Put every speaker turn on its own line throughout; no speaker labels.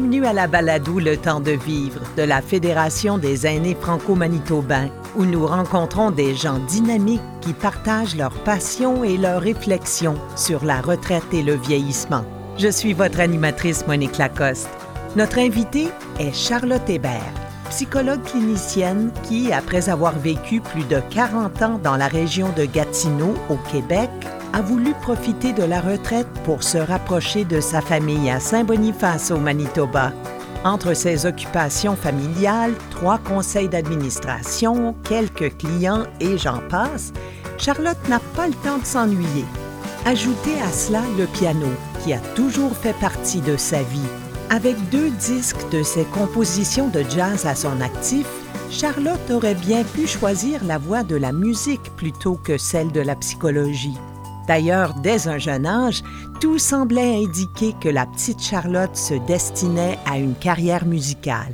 Bienvenue à la balado Le temps de vivre de la Fédération des aînés franco-manitobains, où nous rencontrons des gens dynamiques qui partagent leurs passions et leurs réflexions sur la retraite et le vieillissement. Je suis votre animatrice Monique Lacoste. Notre invitée est Charlotte Hébert, psychologue clinicienne qui, après avoir vécu plus de 40 ans dans la région de Gatineau, au Québec, a voulu profiter de la retraite pour se rapprocher de sa famille à Saint-Boniface au Manitoba. Entre ses occupations familiales, 3 conseils d'administration, quelques clients et j'en passe, Charlotte n'a pas le temps de s'ennuyer. Ajoutez à cela le piano, qui a toujours fait partie de sa vie. Avec 2 disques de ses compositions de jazz à son actif, Charlotte aurait bien pu choisir la voie de la musique plutôt que celle de la psychologie. D'ailleurs, dès un jeune âge, tout semblait indiquer que la petite Charlotte se destinait à une carrière musicale.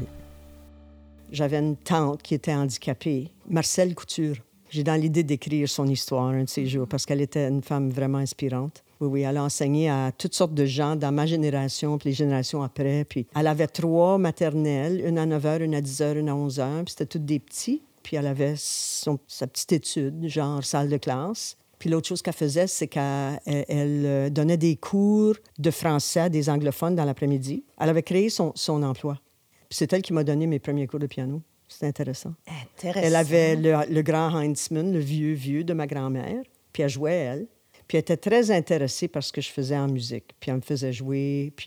J'avais une tante qui était handicapée, Marcelle Couture. J'ai dans l'idée d'écrire son histoire un de ces jours parce qu'elle était une femme vraiment inspirante. Oui, elle a enseigné à toutes sortes de gens dans ma génération puis les générations après. Puis elle avait 3 maternelles, une à 9 heures, une à 10 heures, une à 11 heures. Puis c'était toutes des petits. Puis elle avait sa petite étude, genre salle de classe. Puis l'autre chose qu'elle faisait, c'est qu'elle donnait des cours de français à des anglophones dans l'après-midi. Elle avait créé son emploi. Puis c'est elle qui m'a donné mes premiers cours de piano. C'était intéressant. Elle avait le grand Heinzmann, le vieux de ma grand-mère. Puis elle jouait, elle. Puis elle était très intéressée par ce que je faisais en musique. Puis elle me faisait jouer. Puis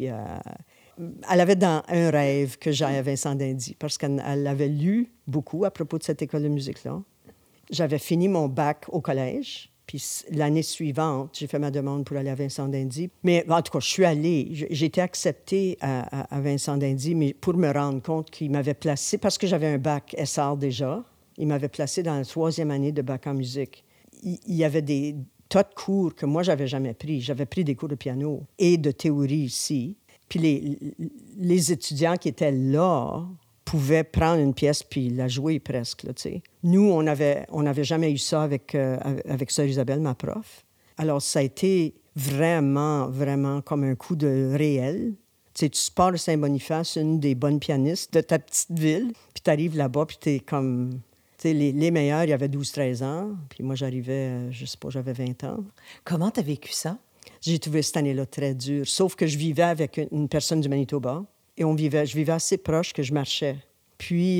elle avait dans un rêve que j'aille à Vincent d'Indy parce qu'elle avait lu beaucoup à propos de cette école de musique-là. J'avais fini mon bac au collège. Puis l'année suivante, j'ai fait ma demande pour aller à Vincent d'Indy. Mais en tout cas, je suis allée. J'ai été acceptée à Vincent d'Indy, mais pour me rendre compte qu'il m'avait placée, parce que j'avais un bac SR déjà, il m'avait placée dans la 3e année de bac en musique. Il y avait des tas de cours que moi, j'avais jamais pris. J'avais pris des cours de piano et de théorie ici. Puis les étudiants qui étaient là pouvaient prendre une pièce puis la jouer presque, là, tu sais. Nous, on n'avait jamais eu ça avec Sœur Isabelle, ma prof. Alors, ça a été vraiment, vraiment comme un coup de réel. Tu sais, tu pars de Saint-Boniface, une des bonnes pianistes de ta petite ville, puis tu arrives là-bas, puis t'es comme... Tu sais, les meilleurs, il y avait 12-13 ans, puis moi, j'arrivais, je sais pas, j'avais 20 ans.
Comment t'as vécu ça?
J'ai trouvé cette année-là très dure, sauf que je vivais avec une personne du Manitoba. Et je vivais assez proche que je marchais. Puis,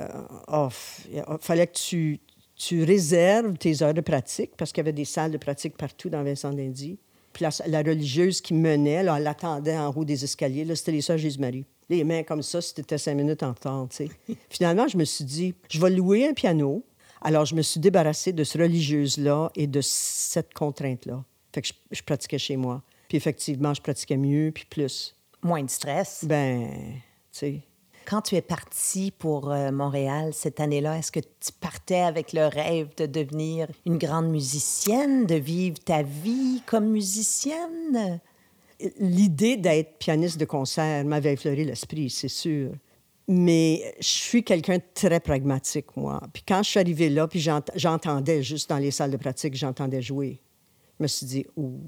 il fallait que tu réserves tes heures de pratique parce qu'il y avait des salles de pratique partout dans Vincent d'Indy. Puis la religieuse qui menait, là, elle attendait en haut des escaliers. Là, c'était les Sœurs Jésus-Marie. Les mains comme ça, si t'étais 5 minutes en retard, tu sais. Finalement, je me suis dit, je vais louer un piano. Alors, je me suis débarrassée de ce religieuse-là et de cette contrainte-là. Fait que je pratiquais chez moi. Puis effectivement, je pratiquais mieux puis plus.
Moins de stress.
Ben, tu sais.
Quand tu es partie pour Montréal cette année-là, est-ce que tu partais avec le rêve de devenir une grande musicienne, de vivre ta vie comme musicienne?
L'idée d'être pianiste de concert m'avait effleuré l'esprit, c'est sûr. Mais je suis quelqu'un de très pragmatique, moi. Puis quand je suis arrivée là, puis j'entendais juste dans les salles de pratique, j'entendais jouer. Je me suis dit,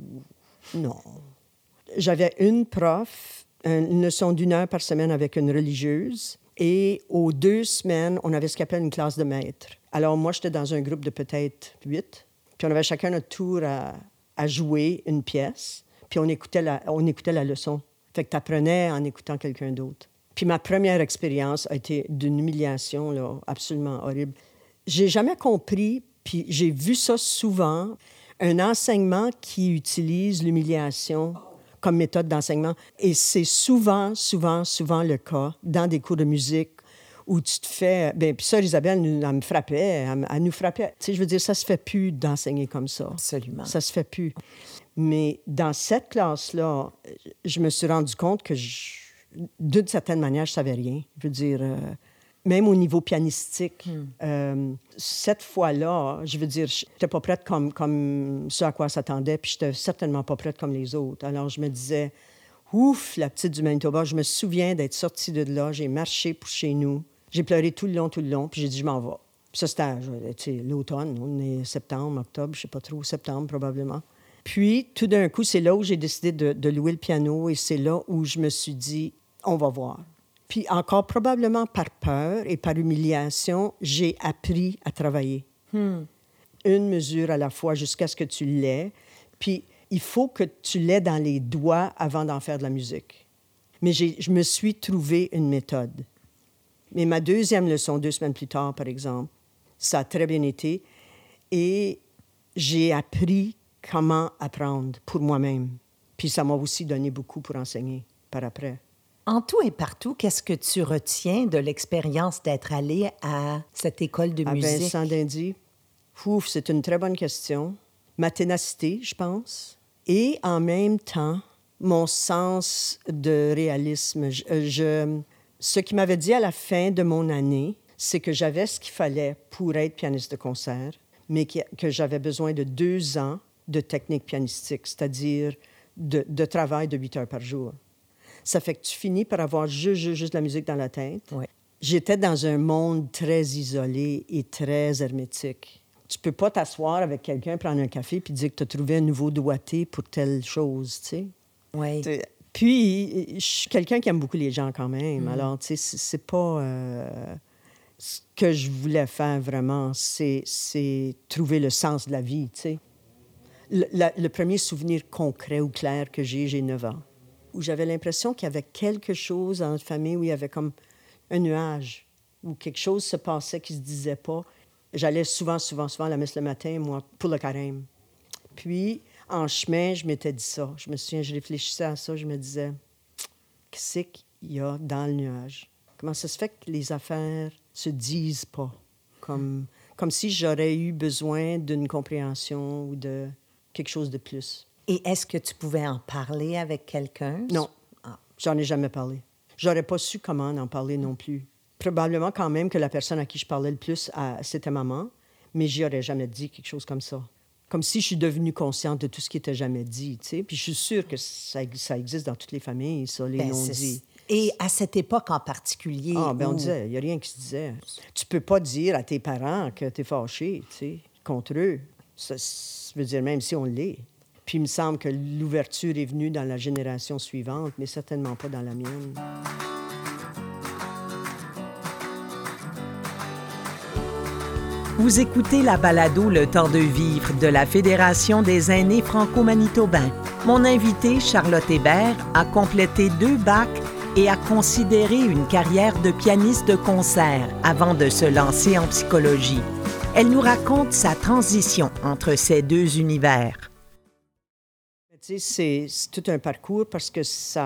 non. J'avais une prof, une leçon d'1 heure par semaine avec une religieuse. Et aux 2 semaines, on avait ce qu'on appelle une classe de maître. Alors moi, j'étais dans un groupe de peut-être 8. Puis on avait chacun notre tour à jouer une pièce. Puis on écoutait la leçon. Fait que tu apprenais en écoutant quelqu'un d'autre. Puis ma première expérience a été d'une humiliation là, absolument horrible. J'ai jamais compris, puis j'ai vu ça souvent, un enseignement qui utilise l'humiliation comme méthode d'enseignement. Et c'est souvent le cas dans des cours de musique où tu te fais... Bien, puis Sœur Isabelle, elle me frappait, elle nous frappait. Tu sais, je veux dire, ça se fait plus d'enseigner comme ça.
Absolument.
Ça se fait plus. Mais dans cette classe-là, je me suis rendu compte que, d'une certaine manière, je savais rien. Je veux dire... Même au niveau pianistique, cette fois-là, je veux dire, je n'étais pas prête comme ce à quoi elle s'attendait, puis je n'étais certainement pas prête comme les autres. Alors, je me disais, ouf, la petite du Manitoba, je me souviens d'être sortie de là, j'ai marché pour chez nous, j'ai pleuré tout le long, puis j'ai dit, je m'en vais. Puis ça, c'était l'automne, on est septembre, octobre, je ne sais pas trop, septembre probablement. Puis, tout d'un coup, c'est là où j'ai décidé de louer le piano, et c'est là où je me suis dit, On va voir. Puis encore probablement par peur et par humiliation, j'ai appris à travailler. Une mesure à la fois jusqu'à ce que tu l'aies. Puis il faut que tu l'aies dans les doigts avant d'en faire de la musique. Mais je me suis trouvé une méthode. Mais ma deuxième leçon, 2 semaines plus tard, par exemple, ça a très bien été. Et j'ai appris comment apprendre pour moi-même. Puis ça m'a aussi donné beaucoup pour enseigner par après.
En tout et partout, qu'est-ce que tu retiens de l'expérience d'être allé à cette école de musique?
À Vincent d'Indy, ouf, c'est une très bonne question. Ma ténacité, je pense. Et en même temps, mon sens de réalisme. Ce qu'il m'avait dit à la fin de mon année, c'est que j'avais ce qu'il fallait pour être pianiste de concert, mais que j'avais besoin de 2 ans de technique pianistique, c'est-à-dire de travail de 8 heures par jour. Ça fait que tu finis par avoir juste la musique dans la tête.
Oui.
J'étais dans un monde très isolé et très hermétique. Tu peux pas t'asseoir avec quelqu'un, prendre un café puis dire que tu as trouvé un nouveau doigté pour telle chose, tu sais.
Oui.
Puis, je suis quelqu'un qui aime beaucoup les gens quand même. Alors, tu sais, c'est pas... ce que je voulais faire vraiment, c'est trouver le sens de la vie, tu sais. Le premier souvenir concret ou clair que j'ai 9 ans, où j'avais l'impression qu'il y avait quelque chose dans notre famille, où il y avait comme un nuage, où quelque chose se passait qui se disait pas. J'allais souvent à la messe le matin, moi, pour le carême. Puis, en chemin, je m'étais dit ça. Je me souviens, je réfléchissais à ça, je me disais, qu'est-ce qu'il y a dans le nuage? Comment ça se fait que les affaires se disent pas? Comme si j'aurais eu besoin d'une compréhension ou de quelque chose de plus.
Et est-ce que tu pouvais en parler avec quelqu'un?
Non, j'en ai jamais parlé. J'aurais pas su comment en parler non plus. Probablement quand même que la personne à qui je parlais le plus, c'était maman, mais j'y aurais jamais dit quelque chose comme ça. Comme si je suis devenue consciente de tout ce qui était jamais dit, tu sais. Puis je suis sûre que ça existe dans toutes les familles, ça, les non-dits.
Et à cette époque en particulier...
On disait, il n'y a rien qui se disait. Tu peux pas dire à tes parents que tu es fâché, tu sais, contre eux. Ça veut dire même si on l'est. Puis il me semble que l'ouverture est venue dans la génération suivante, mais certainement pas dans la mienne.
Vous écoutez la balado Le temps de vivre de la Fédération des aînés franco-manitobains. Mon invitée, Charlotte Hébert, a complété 2 bacs et a considéré une carrière de pianiste de concert avant de se lancer en psychologie. Elle nous raconte sa transition entre ces 2 univers.
Tu sais, c'est tout un parcours parce que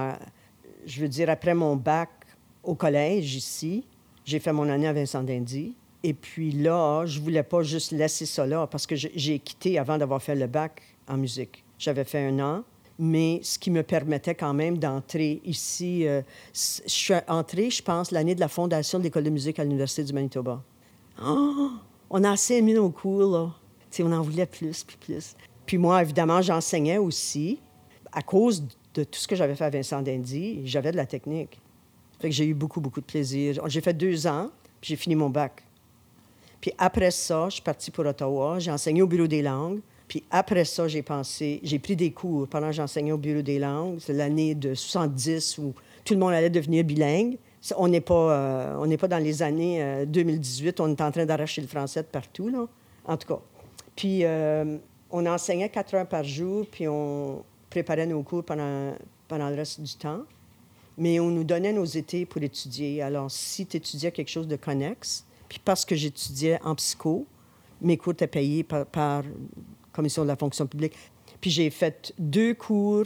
je veux dire, après mon bac au collège ici, j'ai fait mon année à Vincent d'Indy. Et puis là, je voulais pas juste laisser ça là parce que j'ai quitté avant d'avoir fait le bac en musique. J'avais fait 1 an, mais ce qui me permettait quand même d'entrer ici. Je suis entrée, je pense, l'année de la fondation de l'École de musique à l'Université du Manitoba. Oh! On a assez aimé nos cours, là. Tu sais, on en voulait plus, puis plus. Puis moi, évidemment, j'enseignais aussi. À cause de tout ce que j'avais fait à Vincent d'Indy, j'avais de la technique. Fait que j'ai eu beaucoup, beaucoup de plaisir. J'ai fait 2 ans, puis j'ai fini mon bac. Puis après ça, je suis partie pour Ottawa. J'ai enseigné au Bureau des langues. Puis après ça, j'ai pris des cours pendant que j'enseignais au Bureau des langues. C'est l'année de 70 où tout le monde allait devenir bilingue. On n'est pas dans les années 2018. On est en train d'arracher le français de partout, là. En tout cas. Puis on enseignait 4 heures par jour, puis on préparait nos cours pendant le reste du temps. Mais on nous donnait nos étés pour étudier. Alors, si tu étudiais quelque chose de connexe, puis parce que j'étudiais en psycho, mes cours étaient payés par Commission de la fonction publique. Puis j'ai fait 2 cours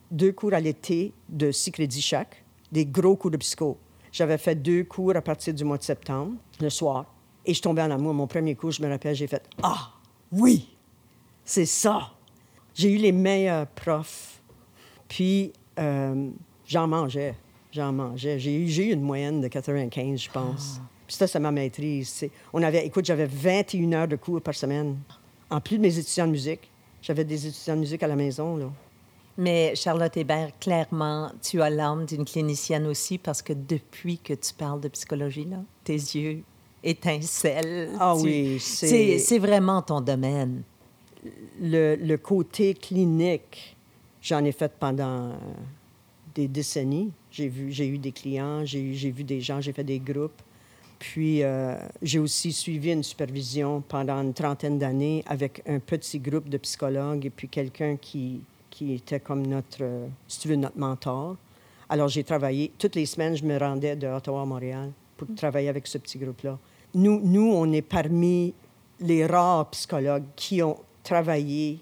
à l'été de 6 crédits chaque, des gros cours de psycho. J'avais fait 2 cours à partir du mois de septembre, le soir. Et je tombais en amour. Mon premier cours, je me rappelle, j'ai fait « Ah, oui, c'est ça! » J'ai eu les meilleurs profs. Puis j'en mangeais. J'ai eu une moyenne de 95, je pense. Puis ça, c'est ma maîtrise. J'avais 21 heures de cours par semaine. En plus de mes étudiants de musique, j'avais des étudiants de musique à la maison, là.
Mais Charlotte Hébert, clairement, tu as l'âme d'une clinicienne aussi parce que depuis que tu parles de psychologie, là, tes yeux étincellent.
Ah oui,
c'est vraiment ton domaine.
Le côté clinique, j'en ai fait pendant des décennies. J'ai eu des clients, j'ai vu des gens, j'ai fait des groupes. Puis, j'ai aussi suivi une supervision pendant une trentaine d'années avec un petit groupe de psychologues et puis quelqu'un qui était comme notre, si tu veux, notre mentor. Alors, j'ai travaillé. Toutes les semaines, je me rendais de Ottawa à Montréal pour travailler avec ce petit groupe-là. Nous, on est parmi les rares psychologues qui avons travaillé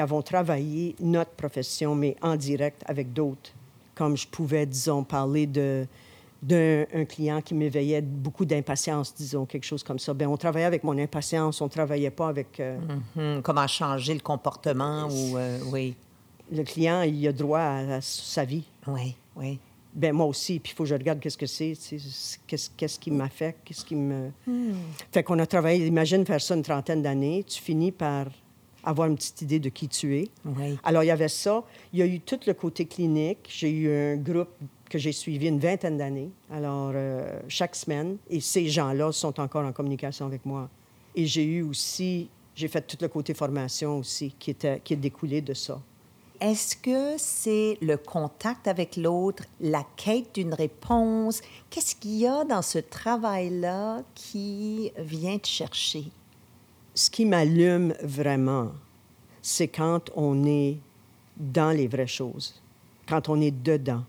notre profession, mais en direct avec d'autres. Comme je pouvais, disons, parler d'un client qui m'éveillait beaucoup d'impatience, disons, quelque chose comme ça. Bien, on travaillait avec mon impatience, on ne travaillait pas avec...
Comment changer le comportement ou... oui.
Le client, il a droit à sa vie.
Oui, oui.
Bien, moi aussi, puis il faut que je regarde qu'est-ce que c'est, qu'est-ce qui m'affecte, qu'est-ce qui me... Fait qu'on a travaillé, imagine faire ça une trentaine d'années, tu finis par avoir une petite idée de qui tu es.
Oui.
Alors, il y avait ça. Il y a eu tout le côté clinique. J'ai eu un groupe que j'ai suivi une vingtaine d'années, alors chaque semaine. Et ces gens-là sont encore en communication avec moi. Et j'ai fait tout le côté formation aussi, qui est découlé de ça.
Est-ce que c'est le contact avec l'autre, la quête d'une réponse? Qu'est-ce qu'il y a dans ce travail-là qui vient te chercher?
Ce qui m'allume vraiment, c'est quand on est dans les vraies choses, quand on est dedans.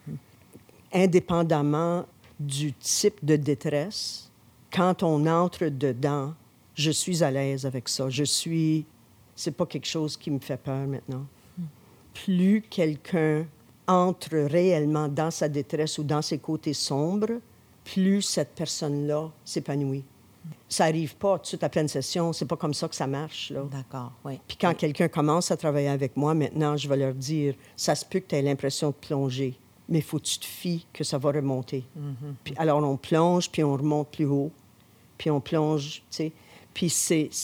Indépendamment du type de détresse, quand on entre dedans, je suis à l'aise avec ça. C'est pas quelque chose qui me fait peur maintenant. Plus quelqu'un entre réellement dans sa détresse ou dans ses côtés sombres, plus cette personne-là s'épanouit. Ça n'arrive pas tout de suite après une session. C'est pas comme ça que ça marche, là.
D'accord, oui.
Puis quand quelqu'un commence à travailler avec moi, maintenant, je vais leur dire, ça se peut que tu aies l'impression de plonger, mais il faut que tu te fies que ça va remonter. Puis alors, on plonge, puis on remonte plus haut, puis on plonge, tu sais. Puis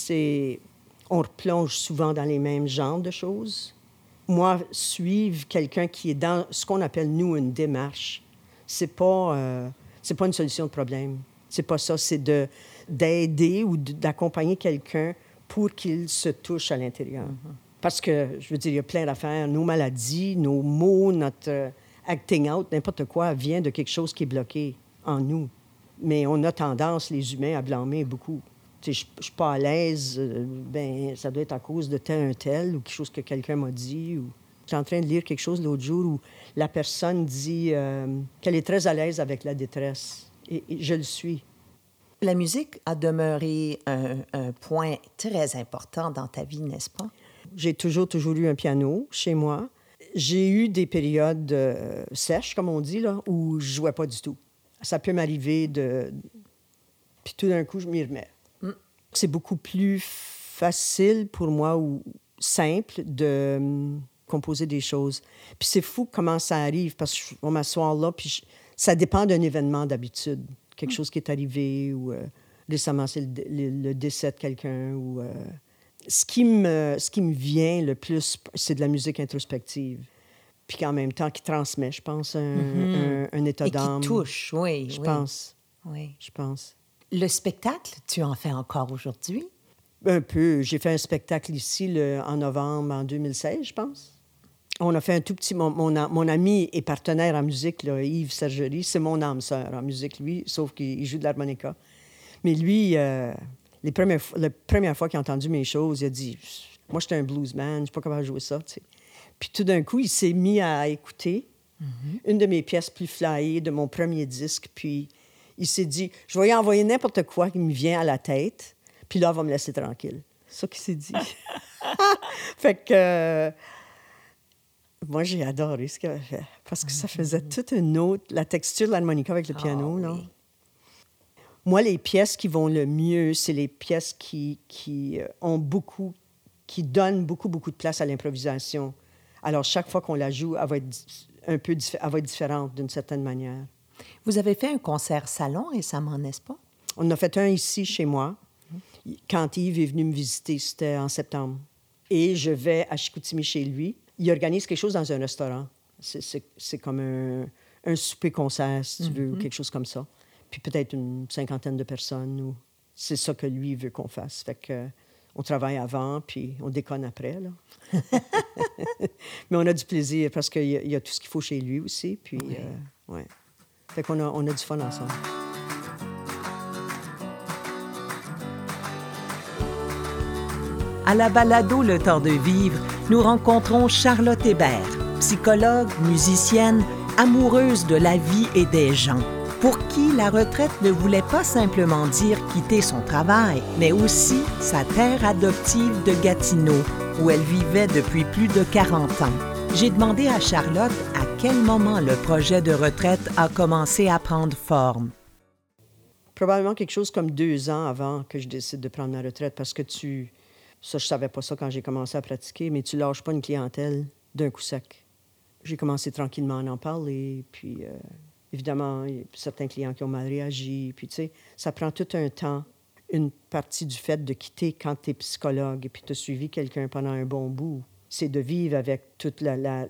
on replonge souvent dans les mêmes genres de choses. Moi, suivre quelqu'un qui est dans ce qu'on appelle, nous, une démarche, c'est pas une solution de problème. C'est pas ça. C'est d'aider ou d'accompagner quelqu'un pour qu'il se touche à l'intérieur. Parce que, je veux dire, il y a plein d'affaires. Nos maladies, nos maux, notre acting out, n'importe quoi, vient de quelque chose qui est bloqué en nous. Mais on a tendance, les humains, à blâmer beaucoup. Tu sais, je suis pas à l'aise, ben ça doit être à cause de tel un tel ou quelque chose que quelqu'un m'a dit. Ou... J'étais en train de lire quelque chose l'autre jour où la personne dit qu'elle est très à l'aise avec la détresse. Et je le suis.
La musique a demeuré un point très important dans ta vie, n'est-ce pas?
J'ai toujours eu un piano chez moi. J'ai eu des périodes sèches, comme on dit, là, où je jouais pas du tout. Ça peut m'arriver Puis tout d'un coup, je m'y remets. C'est beaucoup plus facile pour moi ou simple de composer des choses. Puis c'est fou comment ça arrive, parce que je vais m'asseoir là, puis ça dépend d'un événement d'habitude. Quelque chose qui est arrivé, ou récemment, c'est le décès de quelqu'un. Ou, ce qui me vient le plus, c'est de la musique introspective. Puis qu'en même temps, qui transmet, je pense, un état d'âme.
Et qui touche, oui.
Je pense.
Oui.
Je pense.
Le spectacle, tu en fais encore aujourd'hui?
Un peu. J'ai fait un spectacle ici en novembre, en 2016, je pense. On a fait un tout petit... Mon ami et partenaire en musique, là, Yves Sergerie, c'est mon âme sœur en musique, lui, sauf qu'il joue de l'harmonica. Mais lui, la première fois qu'il a entendu mes choses, il a dit « Moi, j'étais un bluesman, je ne sais pas comment jouer ça. » Puis tout d'un coup, il s'est mis à écouter une de mes pièces plus flyées de mon premier disque, puis il s'est dit « Je vais y envoyer n'importe quoi qui me vient à la tête, puis là, elle va me laisser tranquille. » C'est ça qu'il s'est dit. Fait que... moi, j'ai adoré ce qu'il avait fait, parce que ça faisait toute une autre... La texture de l'harmonica avec le piano, là. Oui. Moi, les pièces qui vont le mieux, c'est les pièces qui donnent beaucoup de place à l'improvisation. Alors, chaque fois qu'on la joue, elle va être différente d'une certaine manière.
Vous avez fait un concert salon récemment, n'est-ce pas?
On en a fait un ici, chez moi, quand Yves est venu me visiter. C'était en septembre. Et je vais à Chicoutimi chez lui. Il organise quelque chose dans un restaurant. C'est comme un souper-concert, si tu veux, ou quelque chose comme ça. Puis peut-être une 50aine de personnes. C'est ça que lui veut qu'on fasse. Fait que On travaille avant, puis on déconne après, là. Mais on a du plaisir parce qu'il y a tout ce qu'il faut chez lui aussi, puis, ouais. Fait qu'on on a du fun ensemble.
À la balado Le Temps de vivre, nous rencontrons Charlotte Hébert, psychologue, musicienne, amoureuse de la vie et des gens, pour qui la retraite ne voulait pas simplement dire quitter son travail, mais aussi sa terre adoptive de Gatineau, où elle vivait depuis plus de 40 ans. J'ai demandé à Charlotte à quel moment le projet de retraite a commencé à prendre forme.
Probablement quelque chose comme 2 ans avant que je décide de prendre ma retraite, parce que ça, je savais pas ça quand j'ai commencé à pratiquer, mais tu lâches pas une clientèle d'un coup sec. J'ai commencé tranquillement à en parler, puis évidemment, il y a certains clients qui ont mal réagi, puis tu sais, ça prend tout un temps. Une partie du fait de quitter quand tu es psychologue et puis tu as suivi quelqu'un pendant un bon bout, c'est de vivre avec toute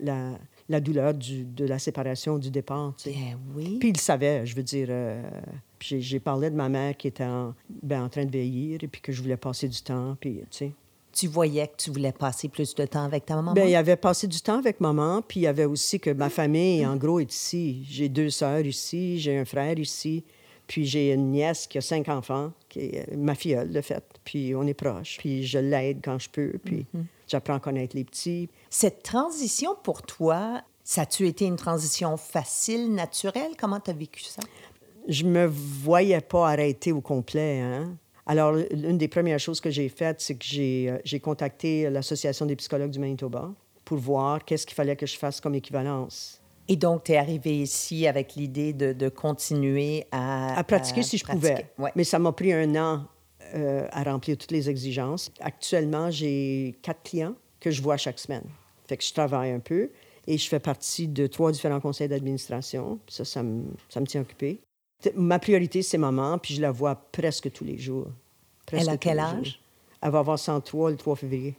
la douleur de la séparation, du départ, tu sais.
Bien oui.
Puis il le savait, je veux dire. J'ai parlé de ma mère qui était en train de vieillir et puis que je voulais passer du temps, puis tu sais.
Tu voyais que tu voulais passer plus de temps avec ta maman?
Bien, il avait passé du temps avec maman, puis il y avait aussi que ma famille, en gros, est ici. J'ai 2 sœurs ici, j'ai un frère ici, puis j'ai une nièce qui a 5 enfants, qui est ma filleule, de fait. Puis on est proches, puis je l'aide quand je peux, puis j'apprends à connaître les petits.
Cette transition pour toi, ça a-tu été une transition facile, naturelle? Comment tu as vécu ça?
Je me voyais pas arrêter au complet, hein? Alors, l'une des premières choses que j'ai faites, c'est que j'ai contacté l'Association des psychologues du Manitoba pour voir qu'est-ce qu'il fallait que je fasse comme équivalence.
Et donc, tu es arrivé ici avec l'idée de continuer
à pratiquer si je pouvais.
Ouais.
Mais ça m'a pris 1 an à remplir toutes les exigences. Actuellement, j'ai 4 clients que je vois chaque semaine. Fait que je travaille un peu et je fais partie de 3 différents conseils d'administration. Ça me tient occupé. Ma priorité, c'est maman, puis je la vois presque tous les jours.
Elle a quel âge?
Elle va avoir 103 le 3 février.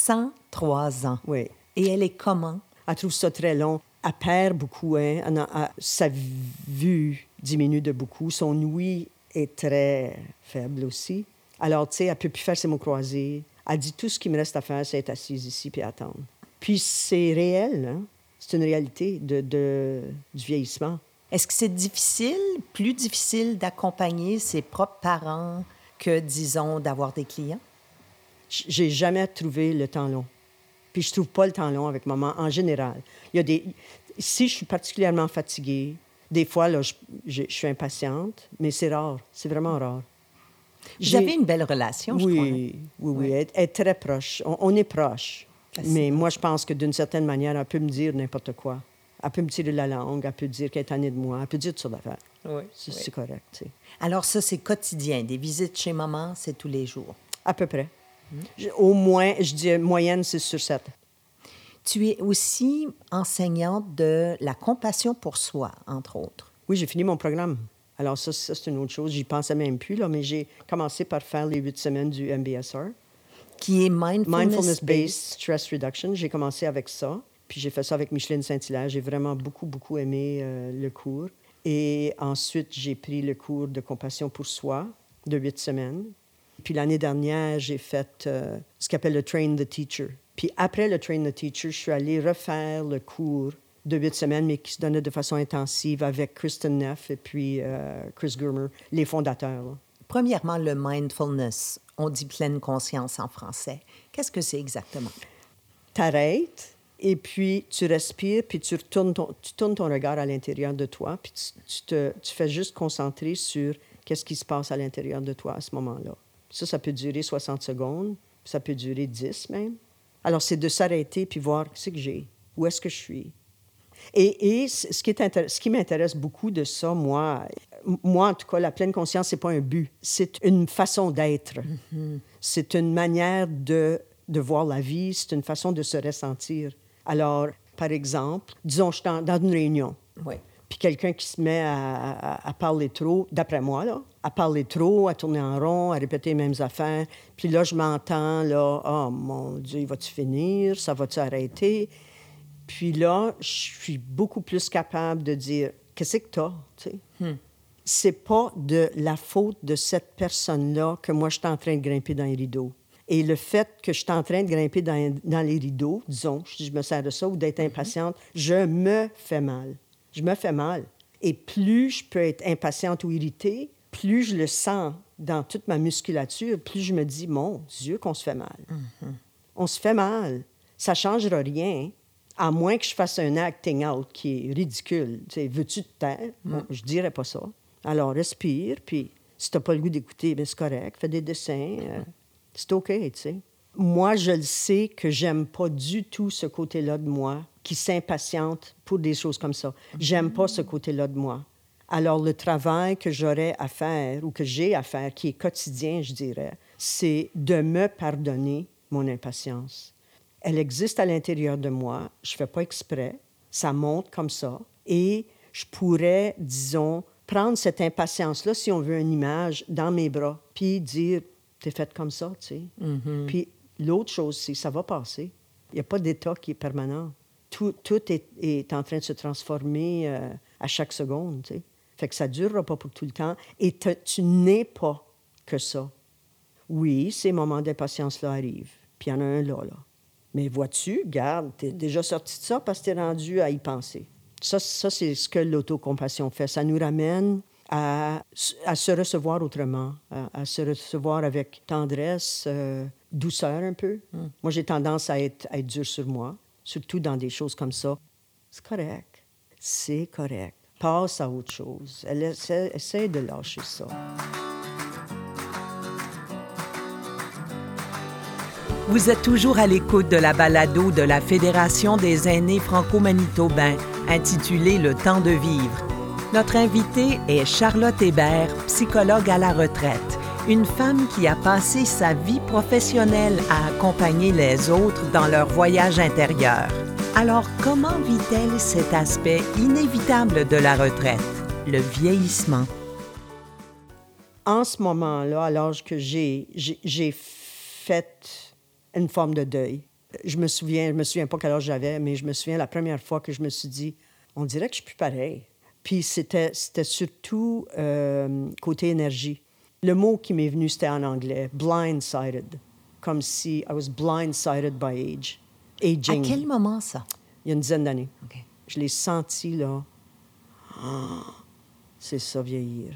103 ans.
Oui.
Et elle est comment?
Elle trouve ça très long. Elle perd beaucoup, hein. Sa vue diminue de beaucoup. Son ouïe est très faible aussi. Alors, tu sais, elle ne peut plus faire ses mots croisés. Elle dit tout ce qu'il me reste à faire, c'est être assise ici puis attendre. Puis c'est réel, hein? C'est une réalité du vieillissement.
Est-ce que c'est plus difficile d'accompagner ses propres parents que, disons, d'avoir des clients?
J'ai jamais trouvé le temps long. Puis je trouve pas le temps long avec maman, en général. Si je suis particulièrement fatiguée, des fois, là, je suis impatiente, mais c'est rare. C'est vraiment rare.
Vous avez une belle relation, je crois.
Oui. Elle est très proche. On est proches. Mais moi, je pense que d'une certaine manière, elle peut me dire n'importe quoi. Elle peut me tirer la langue, elle peut dire qu'elle est tannée de moi, elle peut dire toutes sortes d'affaires.
Oui.
C'est correct, tu sais.
Alors ça, c'est quotidien. Des visites chez maman, c'est tous les jours?
À peu près. Au moins, je dis moyenne, 6 sur 7.
Tu es aussi enseignante de la compassion pour soi, entre autres.
Oui, j'ai fini mon programme. Alors ça c'est une autre chose. J'y pensais même plus, là, mais j'ai commencé par faire les 8 semaines du MBSR.
Qui est Mindfulness-Based
Stress Reduction. J'ai commencé avec ça. Puis j'ai fait ça avec Micheline Saint-Hilaire. J'ai vraiment beaucoup, beaucoup aimé le cours. Et ensuite, j'ai pris le cours de compassion pour soi de 8 semaines. Puis l'année dernière, j'ai fait ce qu'on appelle le Train the Teacher. Puis après le Train the Teacher, je suis allée refaire le cours de 8 semaines, mais qui se donnait de façon intensive avec Kristen Neff et puis Chris Germer, les fondateurs. Là.
Premièrement, le mindfulness, on dit pleine conscience en français. Qu'est-ce que c'est exactement?
T'arrêtes. Et puis, tu respires, puis tu tournes ton regard à l'intérieur de toi, puis tu fais juste concentrer sur qu'est-ce qui se passe à l'intérieur de toi à ce moment-là. Ça peut durer 60 secondes, ça peut durer 10 même. Alors, c'est de s'arrêter puis voir ce que j'ai, où est-ce que je suis. Et ce qui m'intéresse beaucoup de ça, moi, en tout cas, la pleine conscience, c'est pas un but, c'est une façon d'être. Mm-hmm. C'est une manière de voir la vie, c'est une façon de se ressentir. Alors, par exemple, disons, je suis dans une réunion.
Oui.
Puis quelqu'un qui se met à parler trop, d'après moi, là, à parler trop, à tourner en rond, à répéter les mêmes affaires. Puis là, je m'entends, là, « Oh, mon Dieu, va-tu finir? Ça va-tu arrêter? » Puis là, je suis beaucoup plus capable de dire, « Qu'est-ce que t'as? » tu sais. C'est pas de la faute de cette personne-là que moi, je suis en train de grimper dans les rideaux. Et le fait que je suis en train de grimper dans les rideaux, disons, je me sers de ça, ou d'être impatiente, je me fais mal. Je me fais mal. Et plus je peux être impatiente ou irritée, plus je le sens dans toute ma musculature, plus je me dis, mon Dieu, qu'on se fait mal. On se fait mal. Ça ne changera rien, à moins que je fasse un acting out qui est ridicule. Tu sais, veux-tu te taire? Bon, je dirais pas ça. Alors, respire, puis si tu n'as pas le goût d'écouter, bien, c'est correct. Fais des dessins. C'est OK, tu sais. Moi, je le sais que j'aime pas du tout ce côté-là de moi qui s'impatiente pour des choses comme ça. J'aime pas ce côté-là de moi. Alors, le travail que j'aurais à faire ou que j'ai à faire, qui est quotidien, je dirais, c'est de me pardonner mon impatience. Elle existe à l'intérieur de moi, je fais pas exprès, ça monte comme ça, et je pourrais, disons, prendre cette impatience-là, si on veut une image, dans mes bras, puis dire, t'es faite comme ça, tu sais. Puis l'autre chose, c'est ça va passer. Il n'y a pas d'état qui est permanent. Tout est en train de se transformer à chaque seconde, tu sais. Fait que ça ne durera pas pour tout le temps. Et tu n'es pas que ça. Oui, ces moments d'impatience-là arrivent. Puis il y en a un là. Mais vois-tu, garde, t'es déjà sorti de ça parce que t'es rendu à y penser. Ça c'est ce que l'autocompassion fait. Ça nous ramène à se recevoir autrement, à se recevoir avec tendresse, douceur un peu. Moi, j'ai tendance à être dur sur moi, surtout dans des choses comme ça. C'est correct. C'est correct. Passe à autre chose. Essaie de lâcher ça.
Vous êtes toujours à l'écoute de la balado de la Fédération des aînés franco-manitobains, intitulée « Le temps de vivre ». Notre invitée est Charlotte Hébert, psychologue à la retraite, une femme qui a passé sa vie professionnelle à accompagner les autres dans leur voyage intérieur. Alors, comment vit-elle cet aspect inévitable de la retraite, le vieillissement?
En ce moment-là, à l'âge que j'ai fait une forme de deuil. Je me souviens pas quel âge j'avais, mais je me souviens la première fois que je me suis dit, on dirait que je suis plus pareil. Puis c'était surtout côté énergie. Le mot qui m'est venu, c'était en anglais, blindsided, comme si I was blindsided by age. Aging.
À quel moment, ça?
Il y a une dizaine d'années.
OK.
Je l'ai senti, là. Oh, c'est ça, vieillir.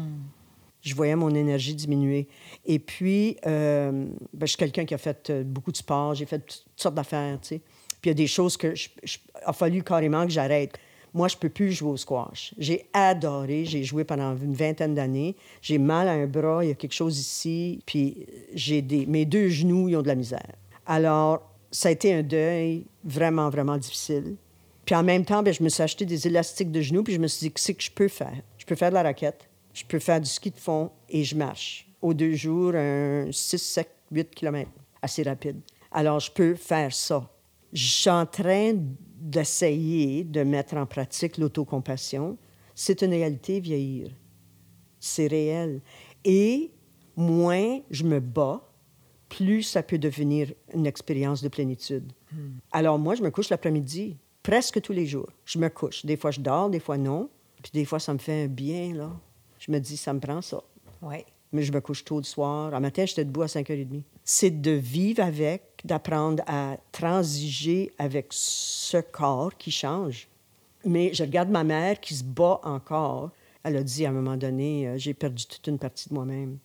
Je voyais mon énergie diminuer. Et puis, je suis quelqu'un qui a fait beaucoup de sport, j'ai fait toutes sortes d'affaires, tu sais. Puis il y a des choses que a fallu carrément que j'arrête. Moi, je ne peux plus jouer au squash. J'ai adoré, j'ai joué pendant une vingtaine d'années. J'ai mal à un bras, il y a quelque chose ici, puis mes deux genoux, ils ont de la misère. Alors, ça a été un deuil vraiment, vraiment difficile. Puis en même temps, je me suis acheté des élastiques de genoux, puis je me suis dit, qu'est-ce que je peux faire? Je peux faire de la raquette. Je peux faire du ski de fond et je marche. Aux 2 jours, 6, 7, 8 km, assez rapide. Alors, je peux faire ça. Je suis en train d'essayer de mettre en pratique l'autocompassion. C'est une réalité, vieillir. C'est réel. Et moins je me bats, plus ça peut devenir une expérience de plénitude. Alors, moi, je me couche l'après-midi, presque tous les jours. Je me couche. Des fois, je dors, des fois, non. Puis des fois, ça me fait un bien, là. Je me dis, ça me prend ça.
Oui.
Mais je me couche tôt le soir. Un matin, j'étais debout à 5h30. C'est de vivre avec, d'apprendre à transiger avec ce corps qui change. Mais je regarde ma mère qui se bat encore. Elle a dit à un moment donné, j'ai perdu toute une partie de moi-même.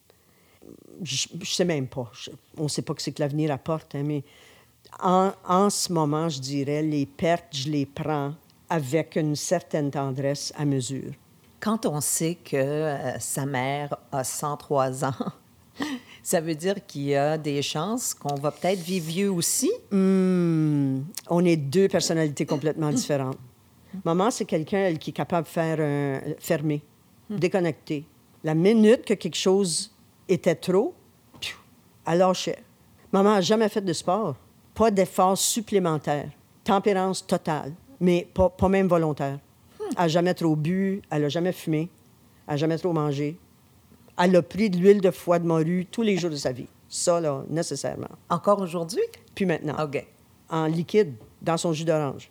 Je sais même pas. On ne sait pas ce que l'avenir apporte, hein, mais en ce moment, je dirais, les pertes, je les prends avec une certaine tendresse à mesure.
Quand on sait que sa mère a 103 ans, ça veut dire qu'il y a des chances qu'on va peut-être vivre vieux aussi?
On est 2 personnalités complètement différentes. Maman, c'est quelqu'un qui est capable de faire fermer, déconnecter. La minute que quelque chose était trop, elle lâchait. Maman n'a jamais fait de sport. Pas d'effort supplémentaire. Tempérance totale, mais pas même volontaire. Elle n'a jamais trop bu, elle n'a jamais fumé, elle n'a jamais trop mangé. Elle a pris de l'huile de foie de morue tous les jours de sa vie. Ça, là, nécessairement.
Encore aujourd'hui?
Puis maintenant.
OK.
En liquide, dans son jus d'orange.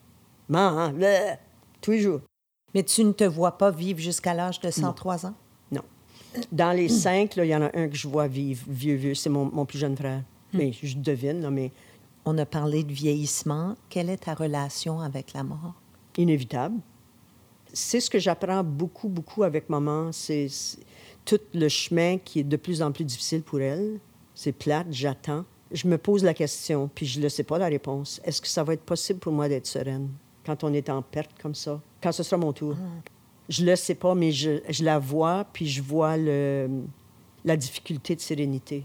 Tous les jours.
Mais tu ne te vois pas vivre jusqu'à l'âge de 103 ans?
Non. Dans les 5, il y en a un que je vois vivre, vieux. C'est mon plus jeune frère. Mais je devine, là, mais
On a parlé de vieillissement. Quelle est ta relation avec la mort?
inévitable. C'est ce que j'apprends beaucoup, beaucoup avec maman. C'est tout le chemin qui est de plus en plus difficile pour elle. C'est plate, j'attends. Je me pose la question, puis je ne sais pas la réponse. Est-ce que ça va être possible pour moi d'être sereine quand on est en perte comme ça? Quand ce sera mon tour? Je le sais pas, mais je la vois, puis je vois la difficulté de sérénité.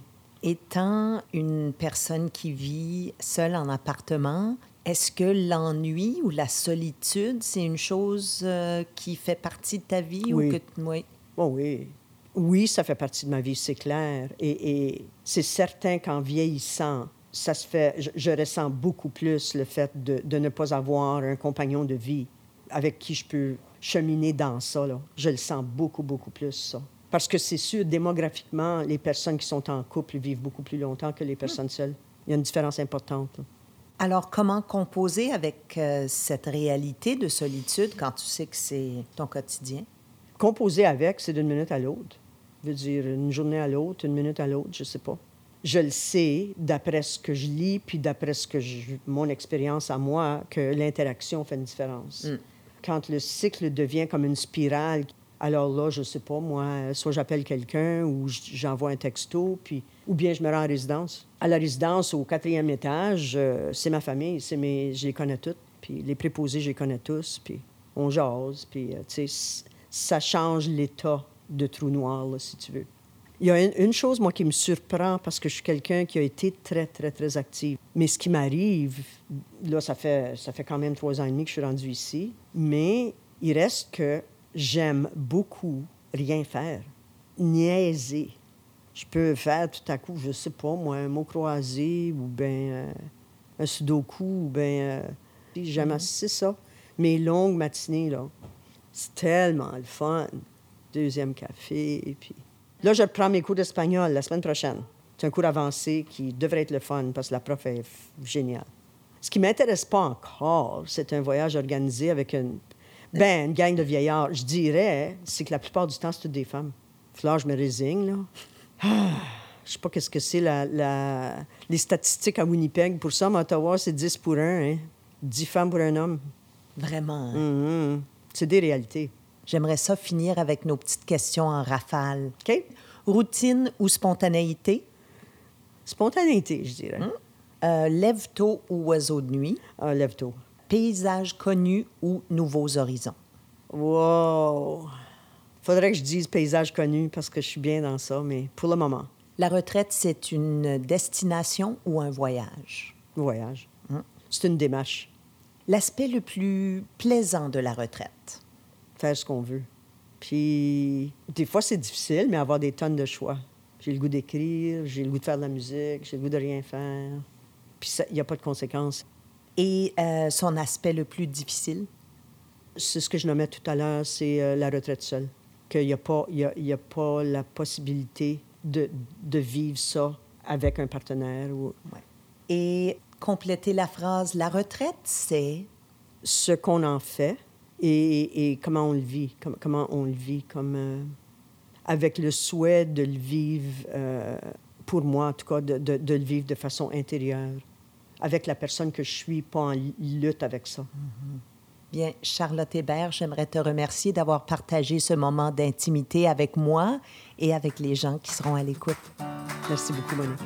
Étant une personne qui vit seule en appartement, est-ce que l'ennui ou la solitude, c'est une chose qui fait partie de ta vie?
Oui.
Ou que... Oui.
Oh oui. Oui, ça fait partie de ma vie, c'est clair. Et c'est certain qu'en vieillissant, ça se fait... Je ressens beaucoup plus le fait de ne pas avoir un compagnon de vie avec qui je peux cheminer dans ça, là. Je le sens beaucoup, beaucoup plus, ça. Parce que c'est sûr, démographiquement, les personnes qui sont en couple vivent beaucoup plus longtemps que les personnes seules. Il y a une différence importante, là.
Alors, comment composer avec cette réalité de solitude quand tu sais que c'est ton quotidien?
Composer avec, c'est d'une minute à l'autre. Je veux dire, une journée à l'autre, une minute à l'autre, je sais pas. Je le sais, d'après ce que je lis, puis d'après mon expérience à moi, que l'interaction fait une différence. Quand le cycle devient comme une spirale, alors là, je sais pas, moi, soit j'appelle quelqu'un ou j'envoie un texto, puis ou bien je me rends en résidence. À la résidence, au 4e étage, c'est ma famille, je les connais toutes, puis les préposés, je les connais tous, puis on jase, puis, tu sais, ça change l'état de trou noir, là, si tu veux. Il y a une chose, moi, qui me surprend, parce que je suis quelqu'un qui a été très, très, très active. Mais ce qui m'arrive, là, ça fait quand même 3 ans et demi que je suis rendue ici, mais il reste que j'aime beaucoup rien faire, niaiser. Je peux faire tout à coup, je sais pas, moi, un mot croisé ou bien un sudoku ou bien... j'aime assez ça. Mes longues matinées, là, c'est tellement le fun. 2e café, et puis... Là, je reprends mes cours d'espagnol la semaine prochaine. C'est un cours avancé qui devrait être le fun parce que la prof est géniale. Ce qui ne m'intéresse pas encore, c'est un voyage organisé avec une gang de vieillards. Je dirais, c'est que la plupart du temps, c'est toutes des femmes. Là, je me résigne, là. Je sais pas qu'est-ce que c'est les statistiques à Winnipeg. Pour ça, à Ottawa, c'est 10 pour 1, hein? 10 femmes pour un homme.
Vraiment.
Mm-hmm. C'est des réalités.
J'aimerais ça finir avec nos petites questions en rafale.
OK?
Routine ou spontanéité?
Spontanéité, je dirais.
Lève-tôt ou oiseau de nuit?
Lève-tôt.
Paysage connu ou nouveaux horizons?
Wow! Faudrait que je dise paysage connu parce que je suis bien dans ça, mais pour le moment,
La retraite, c'est une destination ou un voyage?
voyage. C'est une démarche.
L'aspect le plus plaisant de la retraite?
Faire ce qu'on veut. Puis, des fois, c'est difficile, mais avoir des tonnes de choix. J'ai le goût d'écrire, j'ai le goût de faire de la musique, j'ai le goût de rien faire. Puis, il n'y a pas de conséquences.
Et son aspect le plus difficile?
C'est ce que je nommais tout à l'heure, c'est la retraite seule. Qu'il n'y a pas la possibilité de vivre ça avec un partenaire. Ou...
Ouais. Et compléter la phrase, la retraite, c'est?
Ce qu'on en fait et comment on le vit. Comment on le vit, avec le souhait de le vivre, pour moi en tout cas, de le vivre de façon intérieure. Avec la personne que je suis, pas en lutte avec ça.
Bien, Charlotte Hébert, j'aimerais te remercier d'avoir partagé ce moment d'intimité avec moi et avec les gens qui seront à l'écoute.
Merci beaucoup, Monique.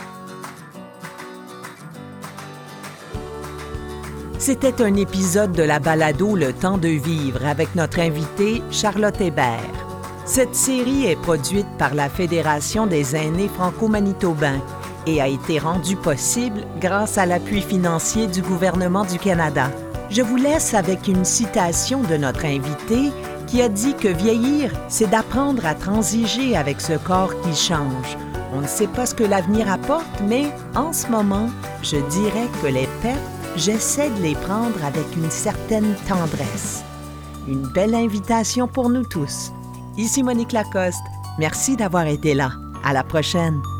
C'était un épisode de la balado Le temps de vivre avec notre invitée Charlotte Hébert. Cette série est produite par la Fédération des aînés franco-manitobains et a été rendue possible grâce à l'appui financier du gouvernement du Canada. Je vous laisse avec une citation de notre invitée qui a dit que vieillir, c'est d'apprendre à transiger avec ce corps qui change. On ne sait pas ce que l'avenir apporte, mais en ce moment, je dirais que les pertes, j'essaie de les prendre avec une certaine tendresse. Une belle invitation pour nous tous. Ici Monique Lacoste. Merci d'avoir été là. À la prochaine.